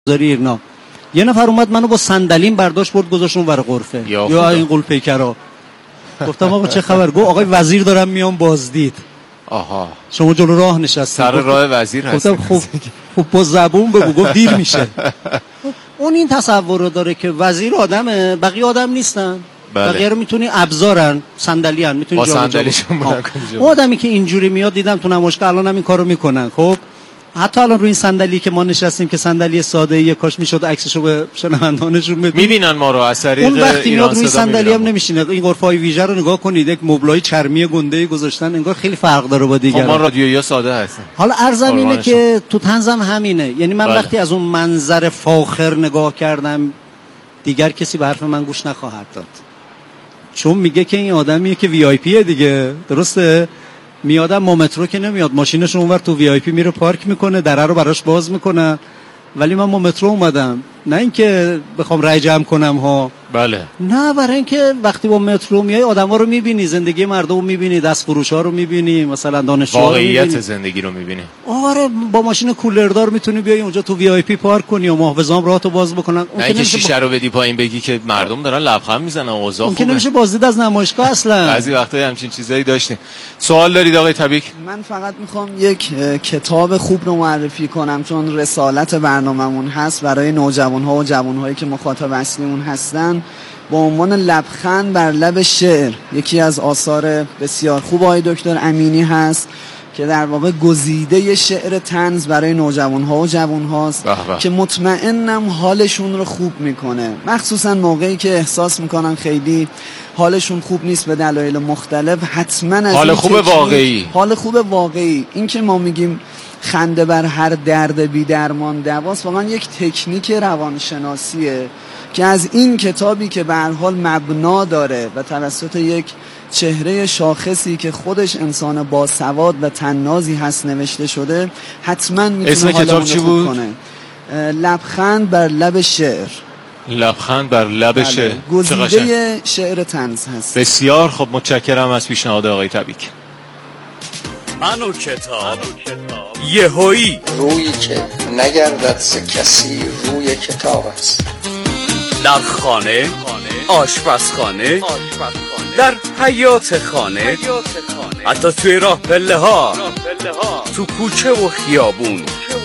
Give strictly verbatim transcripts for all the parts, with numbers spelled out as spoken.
ایرنا یه نفر اومد منو با صندلیم برداشت برد گذاشت اون ور غرفه یا, یا این قول پیکرا. گفتم آقا چه خبر؟ گفت آقای وزیر دارم میام بازدید. آها شما جلو راه نشستی سر راه وزیر هستی. گفتم خب خب با زبون بگو. گفت دیر میشه. اون این تصور رو داره که وزیر آدمه بقیه آدم نیستن. بله. بقیه رو میتونی ابزارن صندلی ان میتونی جا صندلیشون آدمی که اینجوری میاد دیدم تو نمایشگاه الان هم این کارو میکنن. خب حتی الان روی این صندلی که ما نشستیم که صندلی ساده ای کاش میشد عکسشو به شنوندانشون بدیم. میبینن ما رو از طریق اون وقتی میاد روی صندلی هم نمیشینه. این غرفه‌های ویژه رو نگاه کنید یک مبلای چرمی گنده گذاشتن انگار خیلی فرق داره با دیگران. ما رادیویی ساده هستیم. حالا عرضم اینه که تو طنزم همینه. یعنی من بله. وقتی از اون منظر فاخر نگاه کردم دیگر کسی به حرف من گوش نخواهد داد. چون میگه که این آدمیه که وی آی پیه دیگه. درسته؟ میادم ما مترو که نمیاد ماشینش اونور تو وی آی پی میره پارک میکنه دره رو براش باز میکنه. ولی من ما مترو اومدم نه اینکه بخوام رای جمع کنم ها. بله. نه برای اینکه وقتی با مترو میای آدما رو میبینی زندگی مردم رو میبینی دست فروش ها رو میبینی مثلا دانشجوها رو میبینی واقعیت زندگی رو میبینی. آره با ماشین کولردار میتونی بیای اونجا تو وی آی پی پارک کنی و محافظام راهتو باز بکنن. نه اینکه شیشه رو بدی پایین بگی که مردم دارن لبخند میزنن اوضاع خوبه. ممکنه نمیشه بازدید از نمایشگاه اصلا. بعضی وقتا همچین چیزایی داشتیم. سوال دارید آقای تبیک؟ من فقط میخوام یک کتاب خوب رو معرفی کنم چون رسالت برنامه‌مون هست برای نوجوان‌ها و جوان‌هایی که مخاطب اصلیمون هستن با عنوان لبخند بر لب شعر. یکی از آثار بسیار خوب آقای دکتر امینی هست که در واقع گزیده شعر طنز برای نوجوان‌ها و جوان‌هاست که مطمئنم حالشون رو خوب میکنه، مخصوصا موقعی که احساس میکنن خیلی حالشون خوب نیست به دلایل مختلف. حتما از حال خوب واقعی حال خوب واقعی این که ما میگیم خنده بر هر درد بی درمان دواست واقعا یک تکنیک روانشناسیه که از این کتابی که به هر حال مبنا داره و توسط یک چهره شاخصی که خودش انسان باسواد و طنازی هست نوشته شده حتما میتونه اسم کتاب چی بود؟ کنه. لبخند بر لب شعر. لبخند بر لب بله. شعر گزیده شعر طنز هست. بسیار خب متشکرم از پیشنهاد آقای تبیک. من و کتاب یهویی رویی که نگردد ز کسی روی کتاب است. در خانه آشپزخانه در حیات خانه حتی توی راه پله ها تو کوچه و خیابون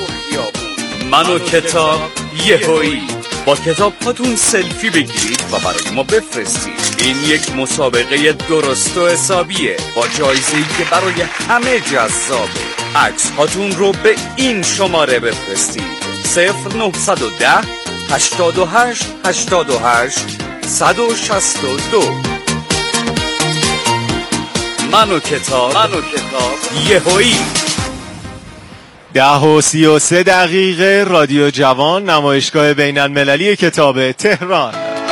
من و کتاب یهویی با کتاب هاتون سلفی بگیرید و برای ما بفرستید. این یک مسابقه درست و حسابیه با جایزه‌ای که برای همه جذابه. عکس هاتون رو به این شماره بفرستید صفر نهصد و ده هشتاد و هشت هشتاد و هشت صد و شصت و دو. من و کتاب من و کتاب یهویی. ده و سی و سه دقیقه رادیو جوان نمایشگاه بین المللی کتاب تهران.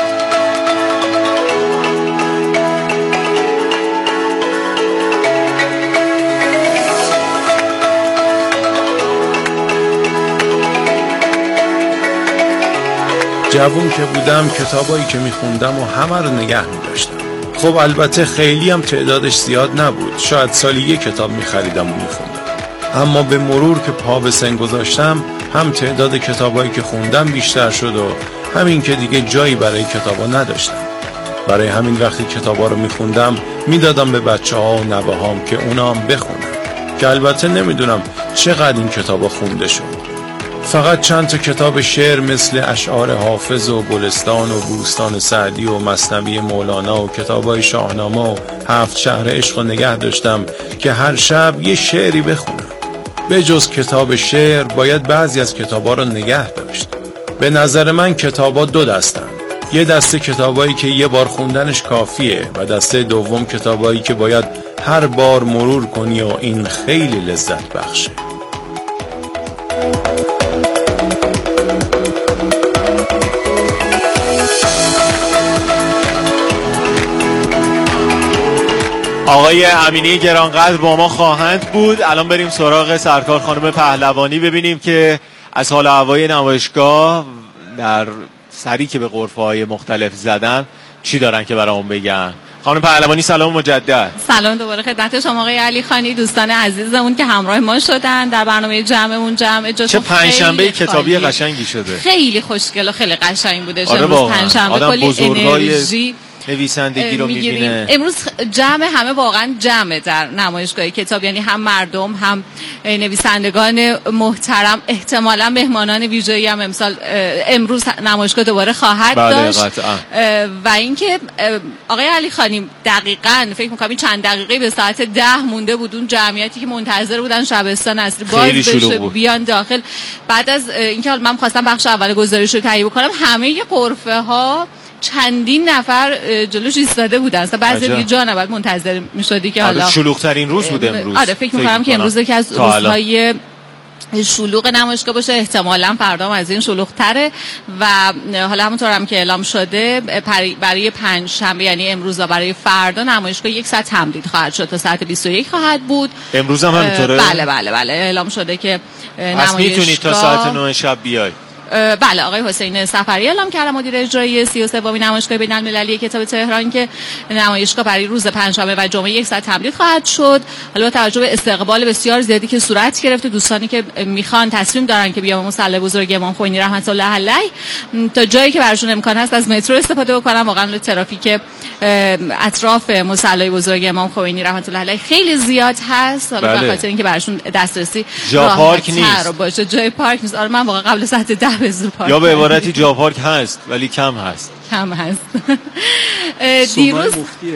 جوون که بودم کتابایی که میخوندم و همه رو نگه میداشتم. خب البته خیلی هم تعدادش زیاد نبود، شاید سالی یک کتاب میخریدم و میخوندم. اما به مرور که پا به سن گذاشتم هم تعداد کتابایی که خوندم بیشتر شد و همین که دیگه جایی برای کتابا نداشتم. برای همین وقتی کتابا رو میخوندم میدادم به بچه ها و نوه هام که اونا هم بخونن که البته نمیدونم چقدر این کتابا خونده شد. فقط چند تا کتاب شعر مثل اشعار حافظ و گلستان و بوستان سعدی و مثنوی مولانا و کتابای شاهنامه و هفت شهر عشق نگه داشتم که هر شب یه شعری بخونم. به جز کتاب شعر باید بعضی از کتابا رو نگه داشت. به نظر من کتابا دو دستن. یه دسته کتابایی که یه بار خوندنش کافیه و دسته دوم کتابایی که باید هر بار مرور کنی و این خیلی لذت بخشه. آقای امینی گرانقدر با ما خواهند بود. الان بریم سراغ سرکار خانم پهلوانی ببینیم که از حال هوای نمایشگاه در سری که به غرفه‌های مختلف زدن چی دارن که برامون بگن. خانم پهلوانی سلام مجدد. سلام دوباره خدمت شما آقای علی خانی، دوستان عزیزمون که همراه ما شدن در برنامه جمعمون. جمع چه پنجشنبه کتابی قشنگی شده، خیلی خوشگل و خیلی قشنگ بوده. آره امروز پنجشنبه کلی انرژی نویسندگی رو می‌بینه. امروز جمع همه واقعا جمع در نمایشگاه کتاب، یعنی هم مردم هم نویسندگان محترم، احتمالاً مهمانان ویژه‌ای هم امسال امروز نمایشگاه دوباره خواهد داشت. و اینکه آقای علی خانی دقیقاً فکر می‌کنم این چند دقیقه به ساعت ده مونده بود اون جمعیتی که منتظر بودن شبستان اصلی باز بشه بیان داخل. بعد از اینکه حالا من خواستم بخش اول گزارش رو تهیه بکنم، همه غرفه‌ها چندین نفر جلوش ایستاده بودن، اصلا بعضی دیگه جا نبود منتظر میشدی که حالا شلوغ ترین روز بود امروز. آره فکر می‌کنم که امروز که از روزهای شلوغ نمایشگاه باشه، احتمالاً فردا از این شلوغ‌تره. و حالا همونطور هم که اعلام شده برای پنج شنبه یعنی امروز و برای فردا نمایشگاه یک ساعت تمدید خواهد شد تا ساعت بیست و یک خواهد بود. امروز هم همینطوره؟ بله بله بله اعلام شده که نمایشگاه میتونید تا ساعت نه شب بیای. بله آقای حسین صفری اعلام کردن، مدیر اجرایی سی و سومین نمایشگاه بین‌المللی کتاب تهران، که نمایشگاه برای روز پنجشنبه و جمعه یک ساعت تمدید خواهد شد. حالا با توجه به استقبال بسیار زیادی که صورت گرفته، دوستانی که میخوان تصمیم دارن که بیان مصلی بزرگ امام خمینی رحمت الله علیه تا جایی که براشون امکان هست از مترو استفاده بکنن. واقعا ترافیک اطراف مصلی بزرگ امام خمینی رحمت الله علیه خیلی زیاد هست، حالا به خاطر اینکه براشون دسترسی جا پارک نیست باشه. جای پارک نیست. آره من واقعا قبل ساعت ده به زور پارک یا به عبارتی جا پارک هست ولی کم هست. کم هست. دیروز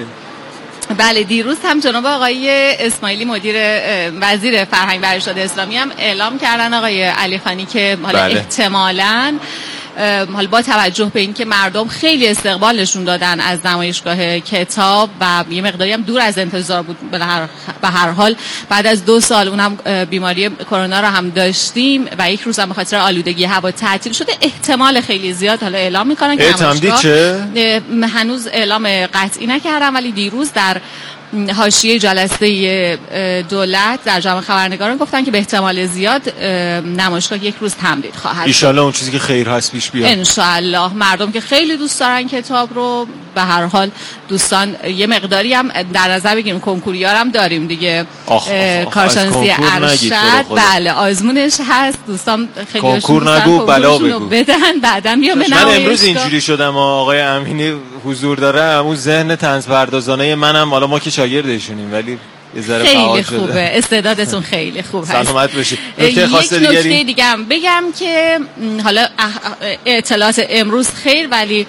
بله دیروز هم جناب آقای اسماعیلی مدیر وزیر فرهنگ و ارشاد اسلامی هم اعلام کردن آقای علی خانی که حالا بله. احتمالاً حالا با توجه به اینکه مردم خیلی استقبال نشون دادن از نمایشگاه کتاب و یه مقداری هم دور از انتظار بود، به هر به هر حال بعد از دو سال اونم بیماری کرونا رو هم داشتیم و یک روز هم به خاطر آلودگی هوا تعطیل شده، احتمال خیلی زیاد حالا اعلام میکنن که نمایشگاه چه؟ هنوز اعلام قطعی نکردم، ولی دیروز در حاشیه جلسه دولت در جمع خبرنگاران گفتن که به احتمال زیاد نمایشگاه یک روز تمدید خواهد ان شاء الله اون چیزی که خیر هست پیش بیاد. ان شاء الله مردم که خیلی دوست دارن کتاب رو، به هر حال دوستان یه مقداری هم در نظر بگیریم کنکوریار هم داریم دیگه، کارشناسی ارشد بله آزمونش هست، دوستان خیلی کنکور نگو بلا بگو بدن بعداً بیام به من امروز اینجوری شدم آقای امینی حضور داره، اون ذهن طنز پردازانه منم، حالا ما که شاگردشونیم ولی یه ذره خیلی خوبه، استعدادتون خیلی خوب هست. سلامت باشید. نکته خاص دیگری؟ یک نکته دیگه هم بگم که حالا اطلاعات امروز خیر، ولی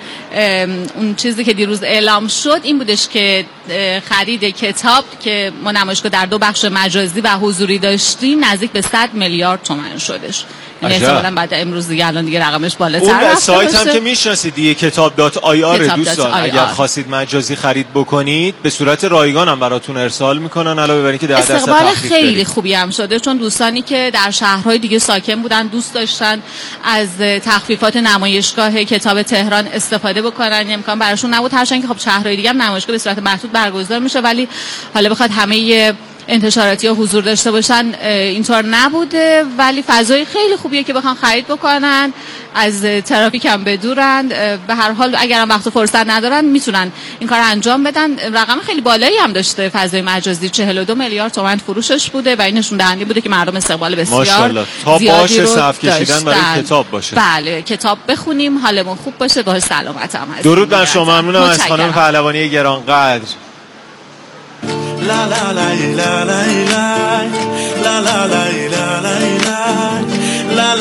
اون چیزی که دیروز اعلام شد این بودش که خرید کتاب که ما نمایشگاه در دو بخش مجازی و حضوری داشتیم نزدیک به صد میلیارد تومان شدش. یعنی احتمالاً بعد امروز دیگه الان دیگه رقمش بالاتر رفته. اون سایت هم که میشناسید دیگه کتاب دات آی آر دوستان، اگر خواستید مجازی خرید بکنید به صورت رایگان هم براتون ارسال میکنن، علاوه بر اینکه در دست استقبال خیلی خوبی هم شده، چون دوستانی که در شهرهای دیگه ساکن بودن دوست داشتن از تخفیفات نمایشگاه کتاب تهران استفاده بکنن، امکان براشون نبود، هرچند که خب شهرهای دیگه هم نمایشگاه به صورت محدود برگزار میشه، ولی حالا بخواد همه انتشاراتی ها حضور داشته باشن اینطور نبوده، ولی فضای خیلی خوبیه که بخوان خرید بکنن، از ترافیک هم بدورن. به هر حال اگر هم وقت و فرصت ندارن میتونن این کار انجام بدن. رقم خیلی بالایی هم داشته فضای مجازی، چهل و دو میلیارد تومان فروشش بوده و این نشون دهنده بوده که مردم استقبال بسیار ماشاءالله تا باشه صف کشیدن برای کتاب باشه. بله کتاب بخونیم حالمون خوب باشه، با سلامت هم هست. درود بر شما، ممنونم از خانم پهلوانی گرانقدر. La la la la la la la la la la la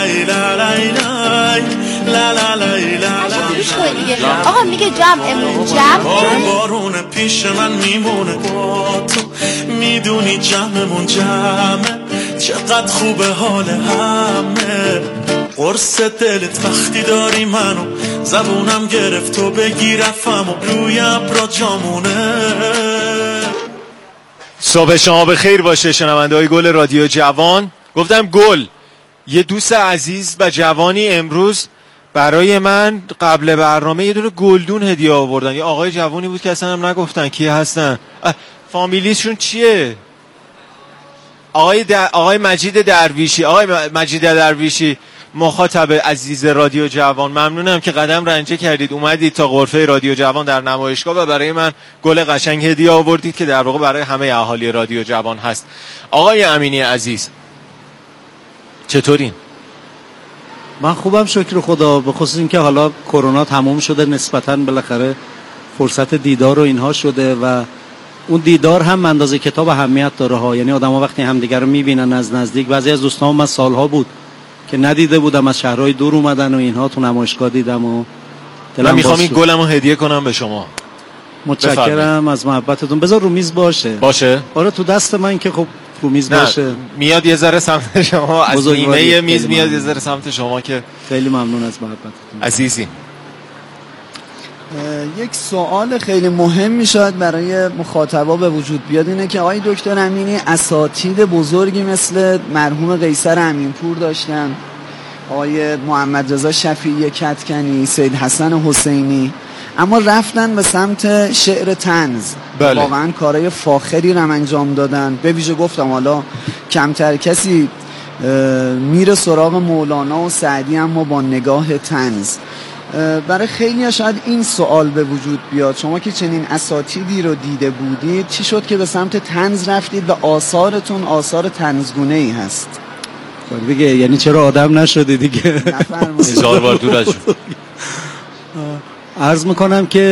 la la آقا میگه جمعمون جمع بارون پیش من میمونه با تو، میدونی جمعمون جمعه، چقدر خوبه حال همه، قرص دلت وقتی داری منو، زبونم گرفت و بگی رفم و روی ابرا جامونه. صبح شما بخیر باشه شنونده های گل رادیو جوان. گفتم گل، یه دوست عزیز و جوانی امروز برای من قبل برنامه یه دونه گلدون هدیه آوردن، یه آقای جوانی بود که اصلا هم نگفتن کی هستن، فامیلیشون چیه. آقای در... آقای مجید درویشی. آقای مجید درویشی مخاطب عزیز رادیو جوان، ممنونم که قدم رنجه کردید اومدید تا غرفه رادیو جوان در نمایشگاه و برای من گل قشنگ هدیه آوردید که در واقع برای همه اهالی رادیو جوان هست. آقای امینی عزیز چطورین؟ من خوبم شکر خدا، به خصوص اینکه حالا کرونا تموم شده، نسبتاً بالاخره فرصت دیدار و اینها شده و اون دیدار هم اندازه کتاب اهمیت داره ها. یعنی آدم‌ها وقتی همدیگر رو می‌بینن از نزدیک، بعضی از دوستان من سالها بود که ندیده بودم، از شهرهای دور اومدن و اینها، تو نمایشگاه دیدم و من میخوام این گلمو هدیه کنم به شما. متشکرم از محبتتون. بذار رو میز باشه. باشه؟ آره تو دست من که خب رو میز باشه. میاد یه ذره سمت شما، از نیمه میز میاد یه ذره سمت شما که خیلی ممنون از محبتتون عزیزی. یک سوال خیلی مهمی شاید برای مخاطبا به وجود بیاد اینه که آقای دکتر امینی اساتید بزرگی مثل مرحوم قیصر امینپور داشتن، آقای محمد رضا شفیعی کدکنی، سید حسن حسینی، اما رفتن به سمت شعر طنز. بله. واقعا کارهای فاخری رو انجام دادن. به ویژه گفتم حالا کمتر کسی میره سراغ مولانا و سعدی اما با نگاه طنز. برای خیلی شاید این سوال به وجود بیاد، شما که چنین اساتیدی رو دیده بودید، چی شد که به سمت طنز رفتید و آثارتون آثار طنزگونه ای هست؟ دیگه یعنی چرا آدم نشدی دیگه؟ هزار بار دور از جون. عرض میکنم که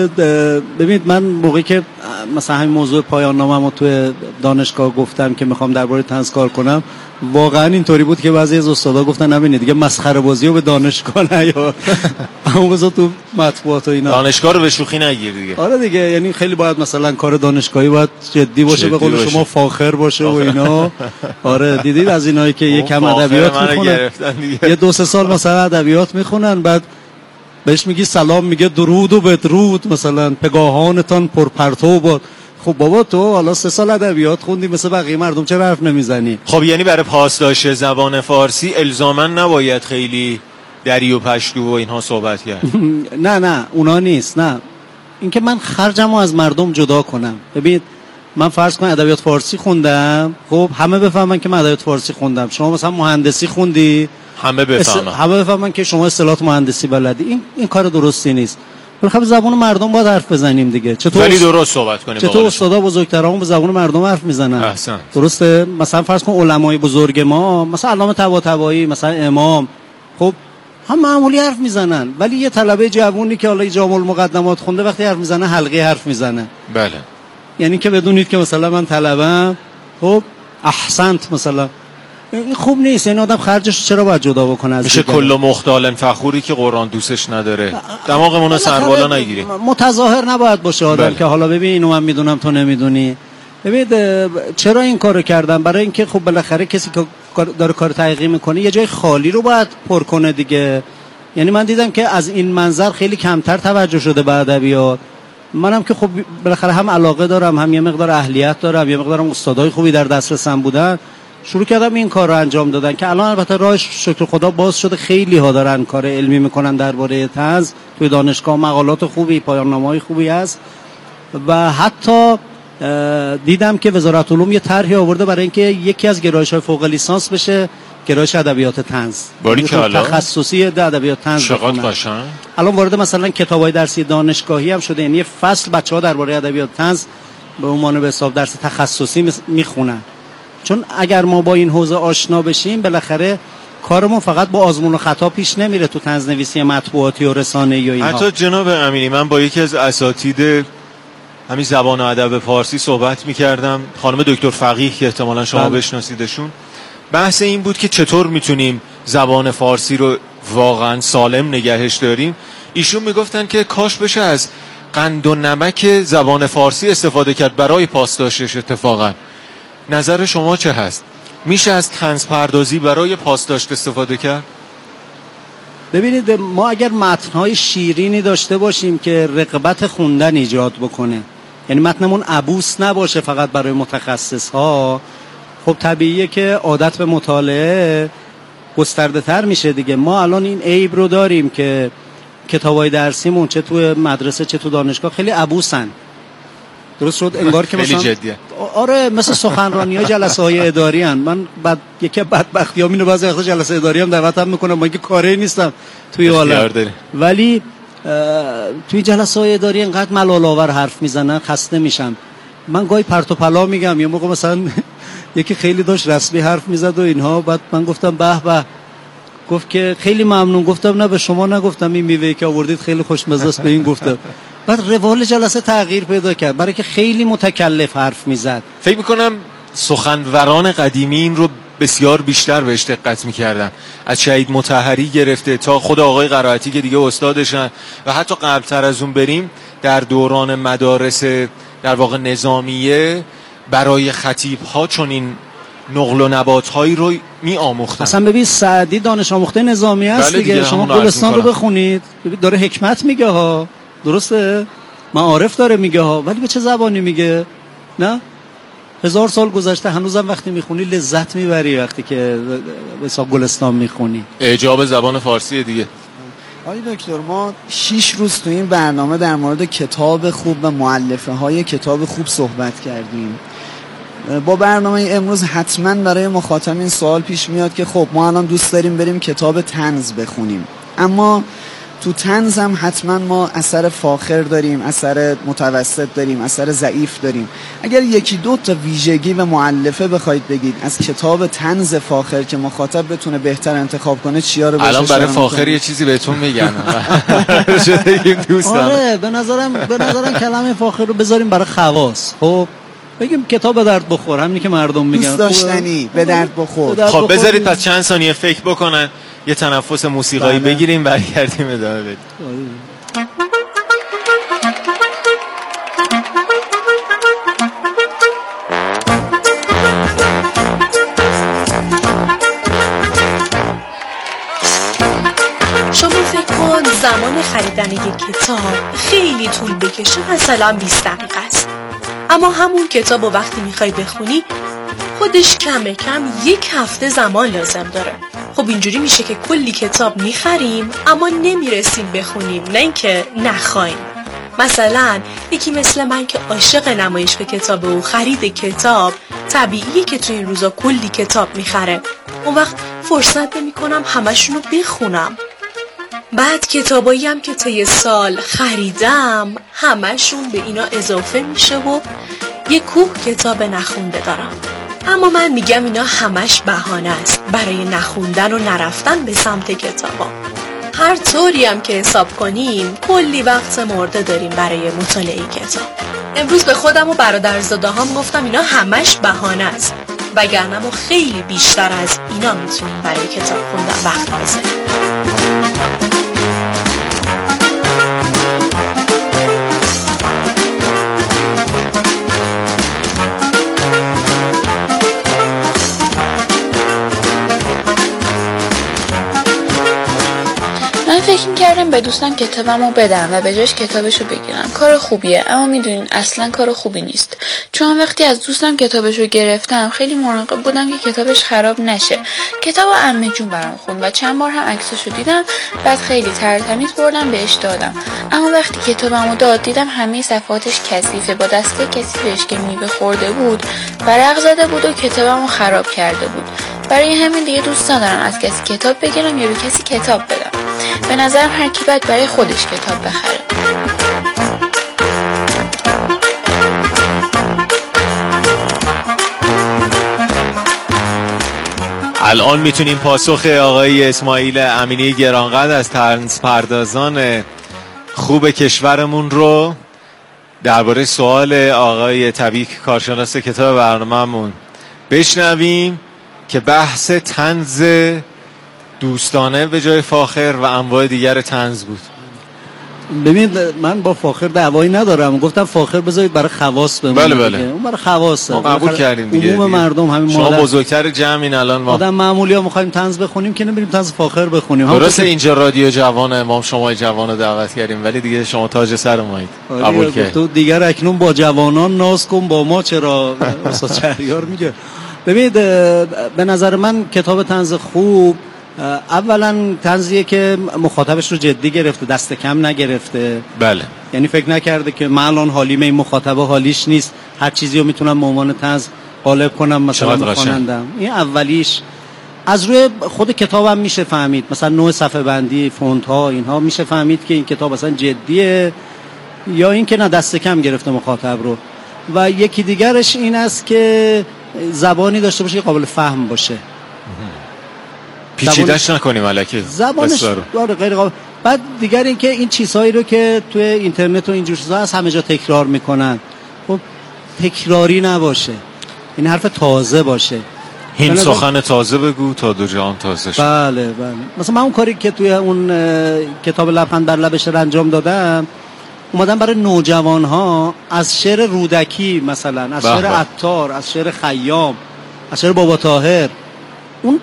ببینید، من موقعی که مثلا همین موضوع پایان نامه‌مو توی دانشگاه گفتم که میخوام درباره طنز کار کنم، واقعا اینطوری بود که بعضی از استادا گفتن نبینید دیگه مسخره بازی رو به دانشگاه نیار، اما بذار تو مطبوعات و اینا. دانشگاه رو به شوخی نگیر دیگه. آره دیگه، یعنی خیلی باید مثلا کار دانشگاهی باید جدی باشه، به قول شما فاخر باشه و اینا. آره دیدید از اینایی که یکم ادبیات میخونن، یه دو سه سال مثلا ادبیات میخونن، بعد بهش میگی سلام، میگه درود و بدرود، مثلا پگاهانتان پرپرتو باد. خب بابا تو حالا سه سال ادبیات خوندی مثل بقیه مردم، چرا حرف نمیزنی؟ خب یعنی برای پاسداشت زبان فارسی الزاما نباید خیلی دری و پشتو و اینها صحبت کرد. نه نه اونا نیست، نه اینکه من خرجمو از مردم جدا کنم. ببین من فرض کن ادبیات فارسی خوندم، خب همه بفهمن که من ادبیات فارسی خوندم. شما مثلا مهندسی خوندی، همه بفهمن اس... همه بفهمن که شما اصطلاحات مهندسی بلدی. این این کار درستی نیست. بالاخره زبان مردم باید حرف بزنیم دیگه. چطور ولی درست صحبت کنیم. چطور استادا بزرگترامون به زبان مردم حرف میزنن؟ احسن. درسته. مثلا فرض کن علمای بزرگ ما، مثلا علامه طباطبایی، مثلا امام، خب هم معمولی حرف میزنن، ولی یه طلبه جوونی که حالا جامع المقدمات خونده وقتی حرف میزنه حلقه حرف میزنه. بله. یعنی که بدونید که مثلا من طلبم، خب احسنت مثلا، این خوب نیست. یعنی آدم خرجش چرا باید جدا بکنه از میشه کل مختال فخوری که قرآن دوستش نداره دماغمون رو سر بالا نگیریم. متظاهر نباید باشه آدم. بله. که حالا ببین اینو من میدونم تو نمیدونی. ببین چرا این کارو کردم؟ برای اینکه خب بالاخره کسی که داره کار تحقیقی میکنه یه جای خالی رو باید پر کنه دیگه. یعنی من دیدم که از این منظر خیلی کمتر توجه شده به ادبیات. منم که خب بالاخره هم علاقه دارم، هم یه مقدار اهلیت دارم، یه مقدارم استادای خوبی در دسترسم بودن، شروع کردم این کار رو انجام دادن که الان البته راهش شکر خدا باز شده. خیلی ها دارن کار علمی میکنن درباره طنز توی دانشگاه، مقالات خوبی، پایان نامه‌های خوبی هست و حتی دیدم که وزارت علوم یه طرحی آورده برای اینکه یکی از گرایش‌های فوق لیسانس بشه گرایش ادبیات طنز، تخصصی ادبیات طنز. چقدر قشنگ. الان وارد مثلا کتاب‌های درسی دانشگاهی هم شده، یعنی یه فصل بچه‌ها درباره ادبیات طنز به عنوان به حساب درس تخصصی میخونن. چون اگر ما با این حوزه آشنا بشیم بالاخره کارمون فقط با آزمون و خطا پیش نمیره تو طنزنویسی مطبوعاتی و رسانه‌ای و اینها. حتی جناب امینی من با یکی از اساتید همین زبان و ادب فارسی صحبت می‌کردم، خانم دکتر فقیه که احتمالاً شما بله. بشناسیدشون. بحث این بود که چطور میتونیم زبان فارسی رو واقعاً سالم نگهش داریم. ایشون میگفتن که کاش بشه از قند و نمک زبان فارسی استفاده کرد برای پاسداشتش. اتفاقاً نظر شما چه هست؟ میشه از طنز پردازی برای پاسداشت استفاده کرد؟ ببینید ما اگر متن‌های شیرینی داشته باشیم که رغبت خوندن ایجاد بکنه، یعنی متنمون عبوس نباشه فقط برای متخصص‌ها، خب طبیعیه که عادت به مطالعه گسترده تر میشه دیگه. ما الان این عیب رو داریم که کتابای درسیمون چه تو مدرسه چه تو دانشگاه خیلی عبوسن. درست شد انگار که مثلا جدیه. آره مثل سخنرانی‌های جلسه‌های اداری ان. من بعد یکی بدبختیام اینو بعضی وقتا جلسه اداری هم دعوتم میکنم، من که کاری نیستم توی حالا، ولی توی جلسه‌های اداری انقدر ملال‌آور حرف میزنن خسته میشم. من گاهی پرت و پلا میگم. یه موقع مثلا یکی خیلی داشت رسمی حرف میزد و اینها، بعد من گفتم به به، گفت که خیلی ممنون. گفتم نه به شما نگفتم، این میوه‌ای که آوردید خیلی خوشمزه است، به این گفتم. بعد روال جلسه تغییر پیدا کرد برای که خیلی متکلف حرف میزد. فکر میکنم سخنوران قدیمی این رو بسیار بیشتر بهش دقت میکردن، از شهید مطهری گرفته تا خود آقای قرائتی که دیگه استادشن، و حتی قبلتر از اون بریم در دوران مدارس در واقع نظامیه برای خطیب ها چون این نقل و نبات هایی رو می آموختن. اصلا ببین سعدی دانش آموخته نظامی است. بله دیگه, دیگه. شما گلستان رو بخونید داره حکمت میگه ها، درسته؟ معارف داره میگه ها، ولی به چه زبانی میگه؟ نه؟ هزار سال گذشته هنوزم وقتی میخونی لذت میبری، وقتی که به گلستان میخونی. اعجاب زبان فارسی دیگه. آقای دکتر ما شش روز تو این برنامه در مورد کتاب خوب و مؤلفه های کتاب خوب صحبت کردیم. با برنامه امروز حتما برای مخاطبین سوال پیش میاد که خب ما الان دوست داریم بریم کتاب طنز بخونیم، اما تو طنز هم حتما ما اثر فاخر داریم، اثر متوسط داریم، اثر ضعیف داریم. اگر یکی دو تا ویژگی و مؤلفه بخواید بگید از کتاب طنز فاخر که مخاطب بتونه بهتر انتخاب کنه، چیا رو بهش الان برای فاخر یه چیزی بهتون میگن. آره به نظرم به نظرم کلمه فاخر رو بذاریم برای خواص. خب بگیم کتاب به درد بخور، همینی که مردم میگن دوست داشتنی، به درد بخور. خب بذارید تا چند ثانیه فکر بکنن، یه تنفس موسیقایی بله. بگیریم برگردیم ادامه بدیم. شما فکر کن زمان خریدن یک کتاب خیلی طول بکشه، مثلا بیست دقیقه است، اما همون کتاب رو وقتی میخوای بخونی خودش کم کم یک هفته زمان لازم داره. خب اینجوری میشه که کلی کتاب میخریم اما نمیرسیم بخونیم، نه اینکه نخوایم. مثلا یکی مثل من که عاشق نمایشگاه کتاب و خرید کتاب، طبیعیه که تو این روزا کلی کتاب میخره، اون وقت فرصت نمیکنم همشونو بخونم. بعد کتابایی هم که طی سال خریدم همشون به اینا اضافه میشه و یه کوه کتاب نخونده دارم. اما من میگم اینا همش بهانه است برای نخوندن و نرفتن به سمت کتابا. هر طوری هم که حساب کنیم کلی وقت مرده داریم برای مطالعه کتاب. امروز به خودم و برادرزاده هم گفتم اینا همش بهانه است، وگرنه ما خیلی بیشتر از اینا میتونیم برای کتاب خوندن وقت بذاریم. من فکر می‌کردم به دوستم کتابمو بدم و به جاش کتابشو بگیرم. کار خوبیه، اما میدونین اصلا کار خوبی نیست. چون وقتی از دوستم کتابشو گرفتم خیلی مراقب بودم که کتابش خراب نشه. کتابو عمه جون برام خوند و چند بار هم عکسشو دیدم، بعد خیلی ترتمیز بردم بهش دادم. اما وقتی کتابمو داد دیدم همه صفحاتش کثیفه، با دسته کثیفش که میوه خورده بود برق زده بود و کتابمو خراب کرده بود. برای همین دیگه دوست ندارم از کسی کتاب بگیرم یا به کسی کتاب بدم. به نظرم هر کی باید برای خودش کتاب بخره. الان میتونیم پاسخ آقای اسماعیل امینی گرانقدر از طنز پردازان خوب کشورمون رو درباره سوال آقای تبیک کارشناس کتاب برنامه‌مون بشنویم که بحث طنز دوستانه به جای فاخر و انواع دیگر طنز بود. ببینید من با فاخر دعوایی ندارم، گفتم فاخر بذارید برای خواص بمونه. بله بله. اون برای خواصه. ما قبول کردیم دیگه. عموم مردم همین شما بزرگتر جمعین الان ما. آدم معمولی ها می‌خوایم طنز بخونیم که نمیریم طنز فاخر بخونیم. درسته اینجا رادیو جوانه، ما شما جوانو دعوت کردیم ولی دیگه شما تاج سر مایید. قبول کردیم. تو دیگر اکنون با جوانان ناز کن، با ما چرا؟ استاد شهریار میگه. ببینید به نظر من کتاب طنز خوب اولا طنزیه که مخاطبش رو جدی گرفته، دست کم نگرفته. بله. یعنی فکر نکرده که من الان حالیم، این مخاطبه حالیش نیست، هر چیزی رو میتونم به عنوان طنز قالب کنم مثلا خوانندم. این اولیش. از روی خود کتابم میشه فهمید، مثلا نوع صفحه بندی، فونت ها، اینها میشه فهمید که این کتاب مثلا جدیه یا این که نه دست کم گرفته مخاطب رو. و یکی دیگرش این است که زبانی داشته باشه که قابل فهم باشه، پیچیده‌اش نکنیم الکی زبانش غیر قابل. بعد دیگر این که این چیزهایی رو که توی اینترنت و اینجور چیزا هست همه جا تکرار میکنن، خب تکراری نباشه، این حرف تازه باشه. این سخن تازه بگو تا دو جهان تازه شد. بله بله. مثلا من اون کاری که توی اون کتاب لبخند بر لب شعر انجام دادم، اومدم برای نوجوان ها از شعر رودکی، مثلا از شعر عطار، از شعر خیام، از شعر بابا طاهر، اون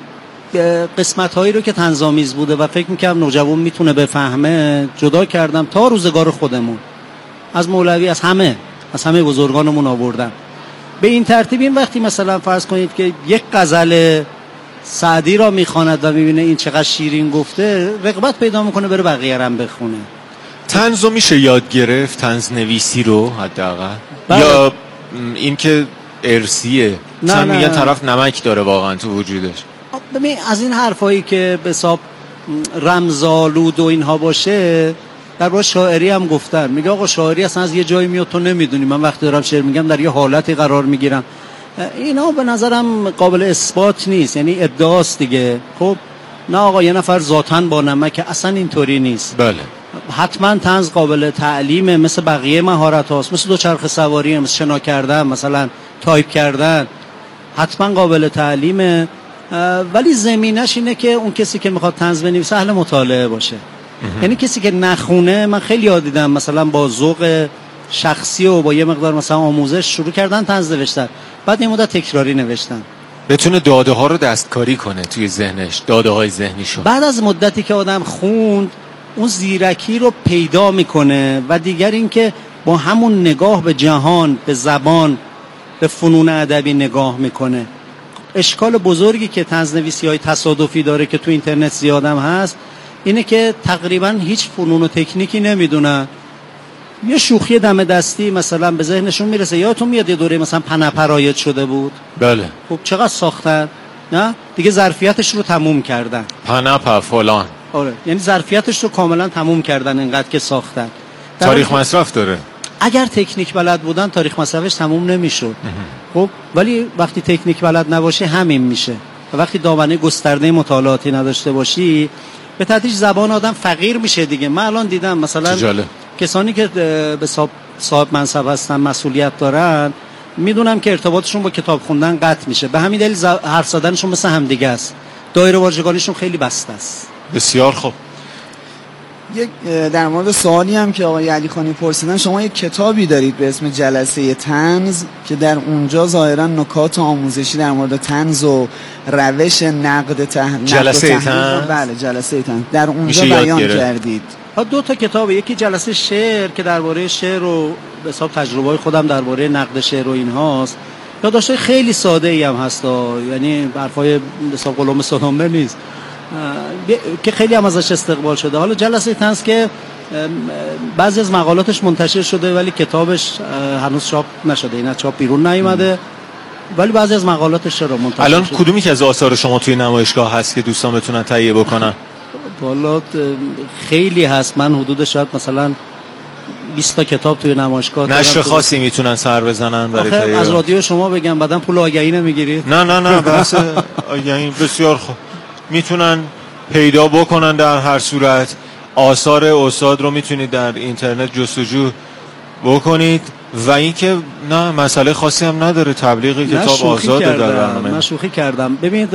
قسمت هایی رو که طنزآمیز بوده و فکر میکنم نوجوان میتونه بفهمه جدا کردم تا روزگار خودمون، از مولوی، از همه از همه بزرگانمون آوردم. به این ترتیب این وقتی مثلا فرض کنید که یک غزل سعدی را میخواند و میبینه این چقدر شیرین گفته، رغبت پیدا میکنه بره بقیه رو هم بخونه. طنزو میشه یاد گرفت، طنز نویسی رو حداقل، یا این که ارثیه؟ مثلا میگن طرف نمک داره واقعا تو وجودش. ببین از این حرفایی که به حساب رمزآلود و اینها باشه، در واقع شاعری هم گفتن، میگه آقا شاعری اصلا از یه جایی میاد تو نمیدونی. من وقتی دارم شعر میگم در یه حالتی قرار میگیرم، اینا به نظرم قابل اثبات نیست، یعنی ادعاست دیگه. خب نه آقا یه نفر ذاتاً با نمک، اصلا اینطوری نیست. بله. حتما طنز قابل تعلیمه، مثل بقیه مهارت هاست، مثل دوچرخه سواری، مثل شنا کردن، مثلا تایپ کردن، حتما قابل تعلیمه. ولی زمینش اینه که اون کسی که میخواد طنز بنویسه اهل مطالعه باشه. یعنی کسی که نخونه، من خیلی یاد دیدم مثلا با ذوق شخصی و با یه مقدار مثلا آموزش شروع کردن طنز نوشتن، بعد یه مدت تکراری نوشتن، بتونه داده ها رو دستکاری کنه توی ذهنش، داده های ذهنیشو. بعد از مدتی که آدم خوند اون زیرکی رو پیدا میکنه. و دیگر این که با همون نگاه به جهان، به زبان، به فنون ادبی نگاه میکنه. اشکال بزرگی که طنزنویسی های تصادفی داره که تو اینترنت زیادم هست اینه که تقریبا هیچ فنون و تکنیکی نمیدونن. یه شوخی دم دستی مثلا به ذهنشون میرسه، یادتون میاد یه دوره مثلا پنپرایت شده بود؟ بله. خب چقدر ساختن، نه دیگه ظرفیتش رو تموم کردن، پنپ فلان. آره یعنی ظرفیتش رو کاملا تموم کردن اینقدر که ساختن. تاریخ مصرف داره. اگر تکنیک بلد بودن تاریخ مصرفش تموم نمیشد. خب ولی وقتی تکنیک بلد نباشی همین میشه. و وقتی دامنه گسترده مطالعاتی نداشته باشی به تدریج زبان آدم فقیر میشه دیگه. من الان دیدم مثلا کسانی که به صاحب, صاحب منصب هستن، مسئولیت دارن، میدونم که ارتباطشون با کتاب خوندن قطع میشه. به همین دلیل حرف زدنشون مثل همدیگه است، دایره واژگانیشون خیلی بسته است. بسیار خوب. یک در مورد سوالی هم که آقای علی خانی پرسیدن، شما یک کتابی دارید به اسم جلسه طنز که در اونجا ظاهرا نکات آموزشی در مورد طنز و روش نقد تحلیل جلسه طنز، بله جلسه طنز در اونجا بیان کردید. دو تا کتابه، یکی جلسه شعر که درباره شعر و به حساب تجربه‌های خودم درباره نقد شعر و اینهاست. یادداشت‌های خیلی ساده‌ای هم هست، یعنی حرفای به حساب قلم سلامه نیست که خیلی هم ازش استقبال شده. حالا جلسه طنز که بعضی از مقالاتش منتشر شده ولی کتابش هنوز چاپ نشده، اینا چاپ بیرون نیومده، ولی بعضی از مقالاتش چرا منتشر الان شده. کدومی که از آثار شما توی نمایشگاه هست که دوستان بتونن تهیه بکنن؟ والا خیلی هست، من حدود شاید مثلا بیست تا کتاب توی نمایشگاه. نشر خاصی میتونن سر بزنن برای تهیه؟ از رادیو شما بگم بعدن پول آگهی نمیگیرید؟ نه نه نه بحث آگهی بسیار خوب، میتونن پیدا بکنن. در هر صورت آثار استاد رو میتونید در اینترنت جستجو بکنید و اینکه نه مسئله خاصی هم نداره، تبلیغ کتاب آزاده در برنامه. من شوخی کردم. ببینید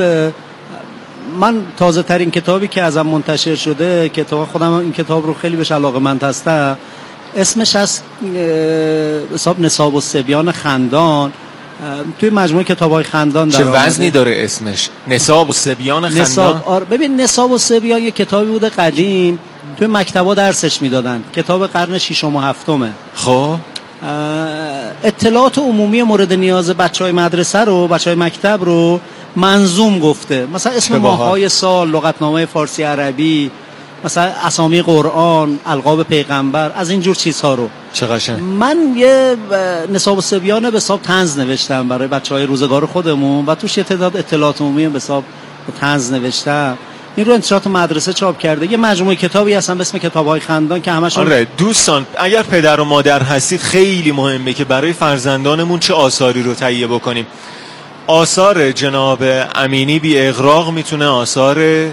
من تازه ترین کتابی که ازم منتشر شده، کتاب خودم این کتاب رو خیلی بهش علاقه‌مند هستم، اسمش از حساب نصاب الصبیان خندان، توی مجموعه کتاب‌های خندان در چه وزنی داره اسمش؟ نصاب الصبیان خندان. نصاب آر... ببین نصاب الصبیان یه کتابی بوده قدیم توی مکتبا درسش میدادن، کتاب قرن ششم و هفتمه. خب اطلاعات عمومی مورد نیاز بچهای مدرسه رو، بچهای مکتب رو منظوم گفته، مثلا اسم ماه‌های سال، لغتنامه فارسی عربی، مثلا اسامی قرآن، القاب پیغمبر، از این جور چیزها رو. چه قشنگ. من یه نصاب الصبیان به حساب طنز نوشتم برای بچهای روزگار خودمون و توش یه تعداد اطلاعات عمومی به حساب طنز نوشتم. این رو انتشارات مدرسه چاپ کرده. یه مجموعه کتابی هستن به اسم کتاب‌های خندان که همشون. آره دوستان، اگر پدر و مادر هستید خیلی مهمه که برای فرزندانمون چه آثاری رو تهیه بکنیم. آثار جناب امینی بی اغراق میتونه آثار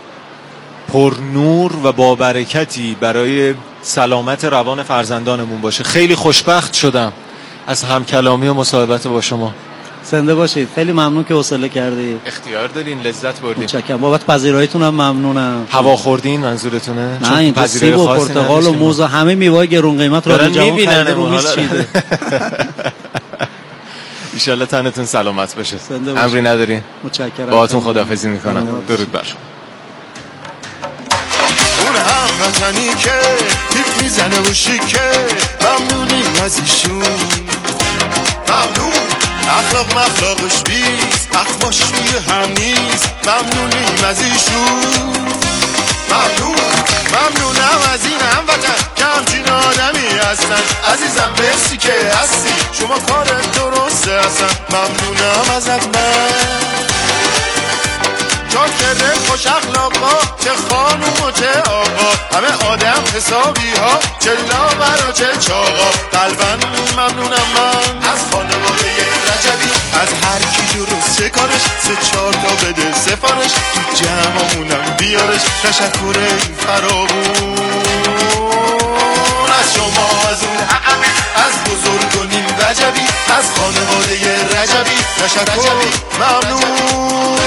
پرنور و با برکتی برای سلامت روان فرزندانمون باشه. خیلی خوشبخت شدم از همکلامی و مصاحبت با شما. زنده باشید. خیلی ممنون که حوصله کردید. اختیار دارین، لذت بردین. متشکرم. بابت پذیراییتون هم ممنونم. هوا خوردین منظورتونه؟ نه این سیب و پرتقال و موز و همه میوه‌های گرون قیمت رو جوان خریده رو میز چیده. ان شاء الله تنتون سلامت باشه. امری ندارین. متشکرم. باهاتون خداحافظی میکنم. درود بر شما. اون هم وطنی که تیپ میزنه و شیکه، ممنونیم از ایشون. ممنون اخلاق مخلاقش بیست، اخماش روی هم نیست، ممنونیم از ایشون. ممنون ممنونم از این هموطن که همچین آدمی هستن. عزیزم مرسی که هستی، شما کارت درسته هستن. ممنونم ازت من چاکره خوش اخلاقا، چه خانوم و چه آقا، همه آدم حسابی ها، چه لاغر و چه چاقا. قلباً ممنونم من از خانواده رجبی، از هر کی درست چه کارش، سه چهار تا بده سفارش، تو جمعمونم بیارش. تشکر این فراوون از شما، از اون عقبی، از بزرگ و نیم رجبی، از خانواده رجبی. تشکر ممنون.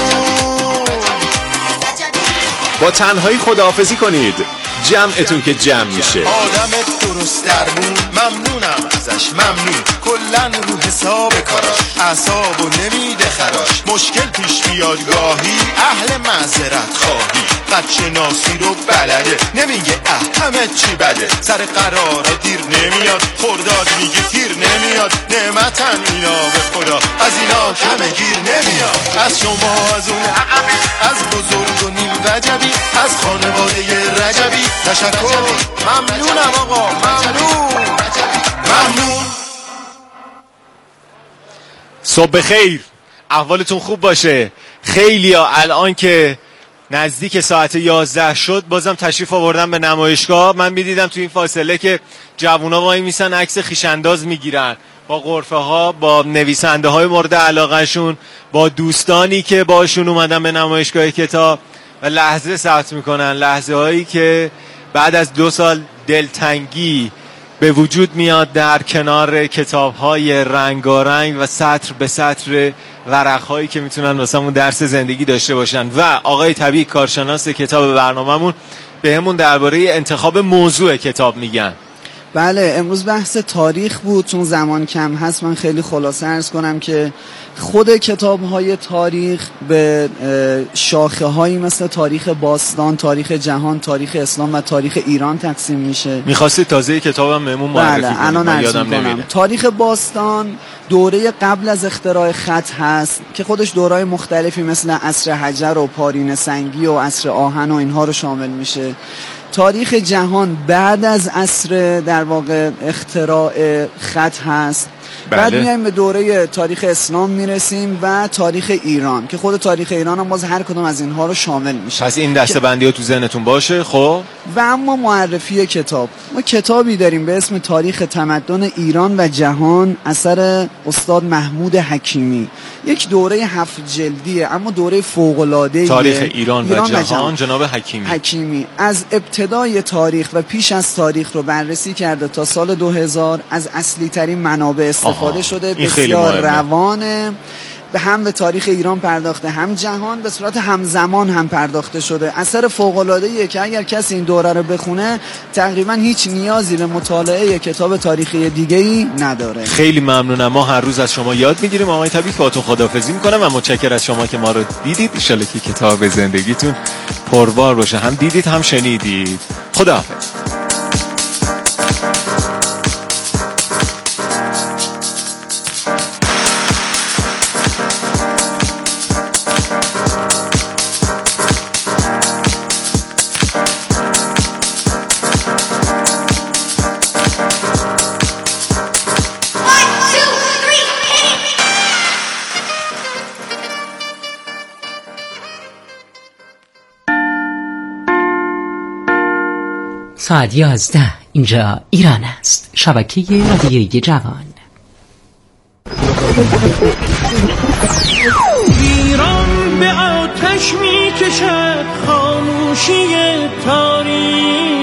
با تنهایی خداحافظی کنید، جمعتون که جمع میشه. آدم درست درمون، ممنونم ازش. ممنون کلن رو حساب کاراش، اعصابو نمیده خراش. مشکل پیش بیاد گاهی، اهل معذرت خواهی، قد شناسی رو بلده، نمیگه اه همه چی بده. سر قرار دیر نمیاد، خرداد میگه تیر نمیاد. نعمتن اینا به خدا، از اینا کم گیر نمیاد. از شما، از اون عقبی، از بزرگ و نیم رجبی، از خانواده رجبی. تشکر ممنونم آقا، ممنون ممنون. صبح خیر، احوالتون خوب باشه. خیلی ها الان که نزدیک ساعت یازده شد بازم تشریف آوردن به نمایشگاه. من میدیدم تو این فاصله که جوونا وای میسن عکس خویشانداز میگیرن با غرفه ها، با نویسنده های مورد علاقه شون، با دوستانی که باشون اومدن به نمایشگاه کتاب و لحظه ثبت میکنن. لحظه هایی که بعد از دو سال دلتنگی به وجود میاد در کنار کتاب های رنگارنگ و سطر به سطر ورق هایی که میتونن واسمون درس زندگی داشته باشن. و آقای طبیعی کارشناس کتاب برنامه‌مون به همون درباره انتخاب موضوع کتاب میگن. بله، امروز بحث تاریخ بود، چون زمان کم هست من خیلی خلاصه عرض کنم که خود کتاب‌های تاریخ به شاخه هایی مثل تاریخ باستان، تاریخ جهان، تاریخ اسلام و تاریخ ایران تقسیم میشه. می‌خواستی تازه کتابم بهمون معرفی کنی؟ بله، الان یادم نمیره. تاریخ باستان دوره قبل از اختراع خط هست که خودش دوره‌های مختلفی مثل عصر حجر و پارینه سنگی و عصر آهن و اینها رو شامل میشه. تاریخ جهان بعد از عصر در واقع اختراع خط هست. بله. بعد میایم به دوره تاریخ اسلام میرسیم و تاریخ ایران که خود تاریخ ایران هم باز هر کدوم از اینها رو شامل میشه. پس این دسته‌بندی ها تو ذهنتون باشه. خب و اما معرفی کتاب، ما کتابی داریم به اسم تاریخ تمدن ایران و جهان، اثر استاد محمود حکیمی. یک دوره هفت جلدیه اما دوره فوق‌العاده‌ای. تاریخ ایران, ایران و, جهان. و جهان جناب حکیمی. حکیمی از ابتدای تاریخ و پیش از تاریخ رو بررسی کرده تا سال دو هزار، از اصلی ترین منابع استفاده آها. شده، بسیار روانه. به هم به تاریخ ایران پرداخته، هم جهان، به صورت همزمان هم پرداخته شده. اثر فوق‌العاده‌ایه که اگر کسی این دوره رو بخونه تقریبا هیچ نیازی به مطالعه کتاب تاریخی دیگه‌ای نداره. خیلی ممنونم. ما هر روز از شما یاد میگیریم. آقای طبیعی باهاتون خداحافظی میکنم و متشکرم از شما که ما رو دیدید. ان شاءالله که کتاب زندگیتون پربار باشه. هم دیدید هم شنیدید. خداحافظ. ساعت یازده. اینجا ایران است. شبکه رادیویی جوان. ایران به آتش می کشد خاموشی تاریک،